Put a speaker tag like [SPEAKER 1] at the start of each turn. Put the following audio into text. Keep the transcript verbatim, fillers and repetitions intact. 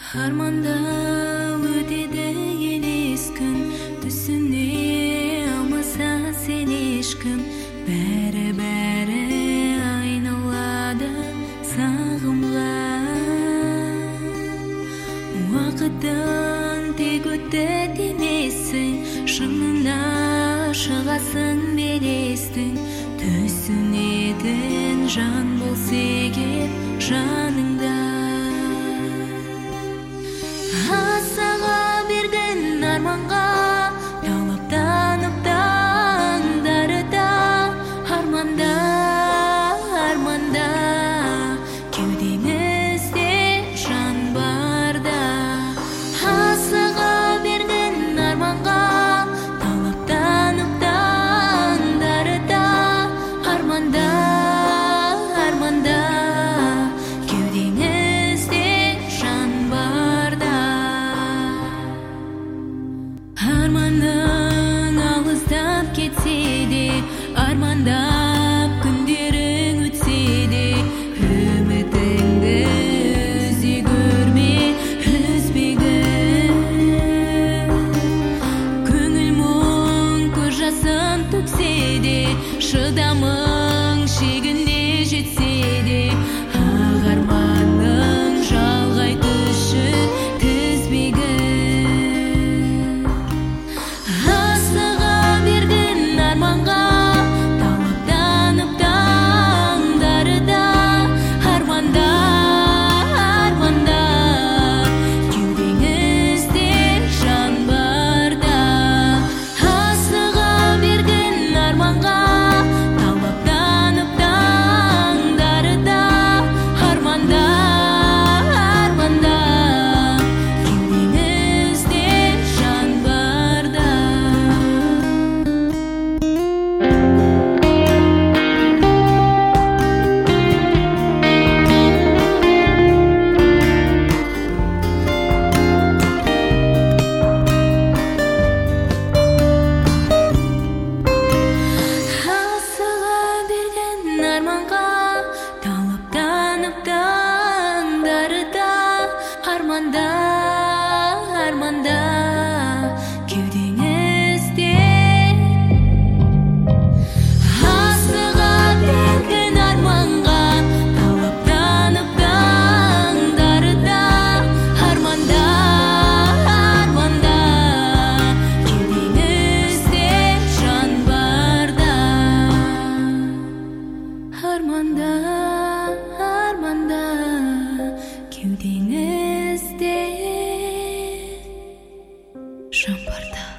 [SPEAKER 1] Арманда өтеді елес күн, түсіне алмаса сен ешкім. Бәрі-бәрі айналады сағымға. Уақыттан тек өтті демесің, шыңына шығасың белестің. Түсінетін жан болса егер жаныңда. Асыға берген арманға талаптанып таңдары да. Арманда, арманда, кеудеңізде жан барда. Асыға берген арманға талаптанып таңдары да. Арманда, арманда, кеудеңізде жан барда. Арманың алыстап кетсе де, армандап күндерің өтсе де, үмітіңді үзе көрме, үзбегін. Көңіл мұң көз жасын төксе де, шыдамың шегіне жетсе де, ақ арманың жалғай түсші тізбегін. Асыға берген арманға талаптанып таңдары да. Арманда, арманда, кеудеңізде жан барда. Асыға берген арманға талаптанып таңдары да. Арманда, арманда, кеудеңізде жан барда. Асыға берген арманға талаптанып таңдары да. Арманда, арманда, кеудеңізде. Асыға берген арманға талаптанып таңдары да. Арманда, арманда, кеудеңізде жан барда. Арманда, арманда, кеудеңізде жан барда.